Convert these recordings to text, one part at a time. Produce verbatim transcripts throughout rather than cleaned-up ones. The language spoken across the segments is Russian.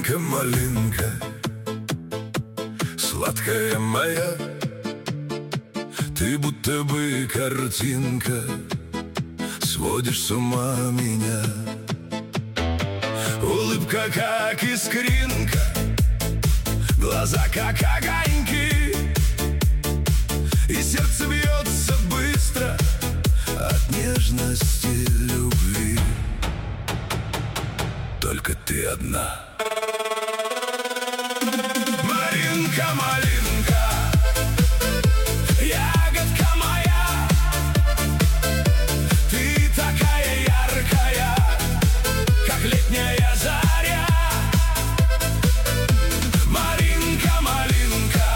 Малинка, малинка, сладкая моя, ты будто бы картинка, сводишь с ума меня. Улыбка как искринка, глаза как огоньки, и сердце бьется быстро от нежности любви. Только ты одна. Малинка, малинка, ягодка моя, ты такая яркая, как летняя заря. Малинка, малинка,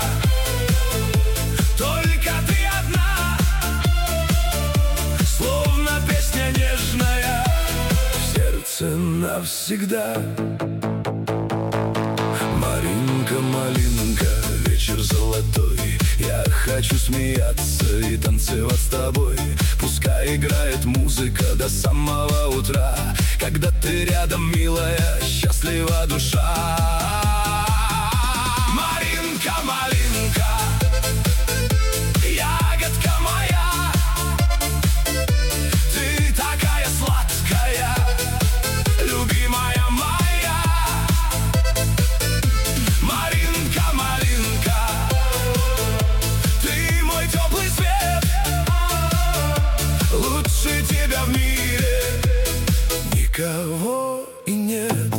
только ты одна, словно песня нежная, в сердце навсегда. Малинка, малинка, вечер золотой, я хочу смеяться и танцевать с тобой. Пускай играет музыка до самого утра, когда ты рядом, милая, счастлива душа. Малинка, малинка, ягодка моя, ты такая сладкая, любимая моя. Малинка, малинка, ты мой теплый свет, лучше тебя в мире никого и нет.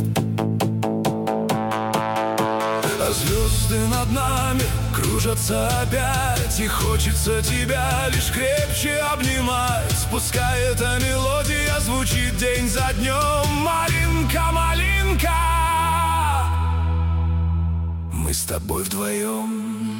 А звезды над нами кружатся опять, и хочется тебя лишь крепче обнимать. Пускай эта мелодия звучит день за днем. Малинка, малинка, мы с тобой вдвоем.